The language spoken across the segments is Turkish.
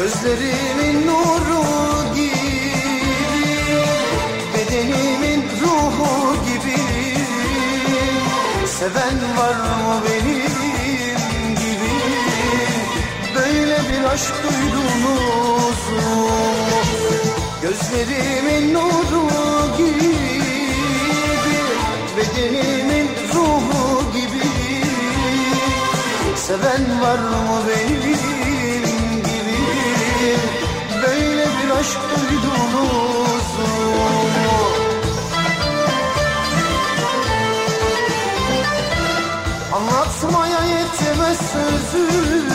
Gözlerimin nuru gibi, bedenimin ruhu gibi. Seven var mı benim gibi? Böyle bir aşk duydunuz mu? Gözlerimin nuru gibi, bedenimin ruhu gibi. Seven var mı benim gibi? Böyle bir aşk duydunuz mu? Anlatmaya yetmez sözüm,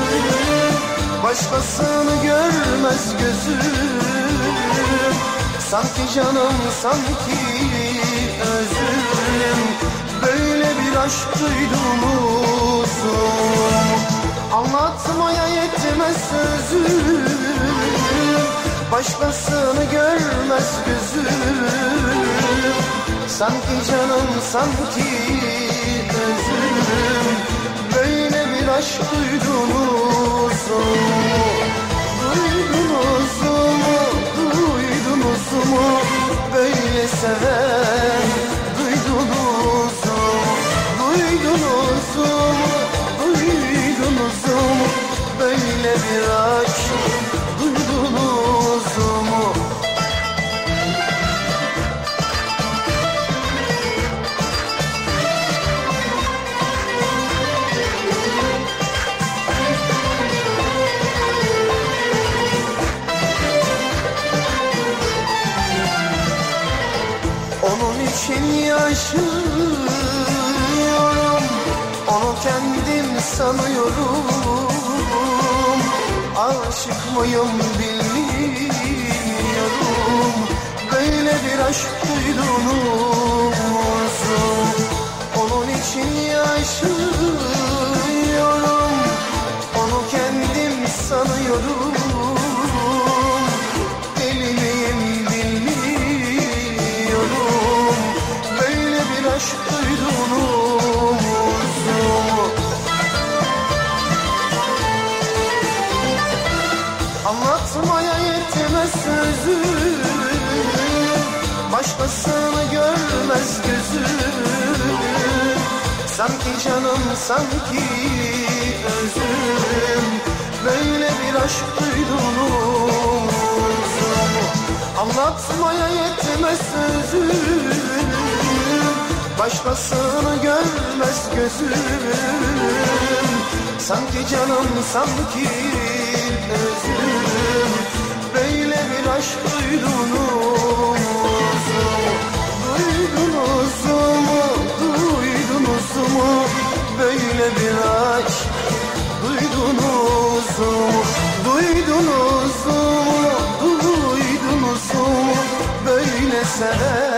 başkasını görmez gözüm. Sanki canım, sanki özüm. Böyle bir aşk duydunuz mu? Anlatmaya yetmez sözüm, başkasını görmez gözüm. Sanki canım, sanki özüm. Böyle bir aşk duydunuz mu? Duydunuz mu? Duydunuz mu? Böyle seven duydunuz mu? Duydunuz mu? Duydunuz mu? Böyle bir aşk duydunuz mu? Onun için yaşıyorum, onu kendim sanıyorum. Aşık mıyım bilmiyorum. Böyle bir aşk duydunuz mu? Onun için yaşıyorum, onu kendim sanıyorum. Deli miyim bilmiyorum. Böyle bir aşk duydunuz mu? Anlatmaya yetmez sözüm, başkasını görmez gözüm. Sanki canım, sanki özüm. Böyle bir aşk duydunuz mu? Anlatmaya yetmez sözüm, başkasını görmez gözüm. Sanki canım, sanki özüm. Böyle bir aşk duydunuz mu? Duydunuz mu? Duydunuz mu? Böyle bir aşk duydunuz mu? Duydunuz mu? Duydunuz mu? Böyle seven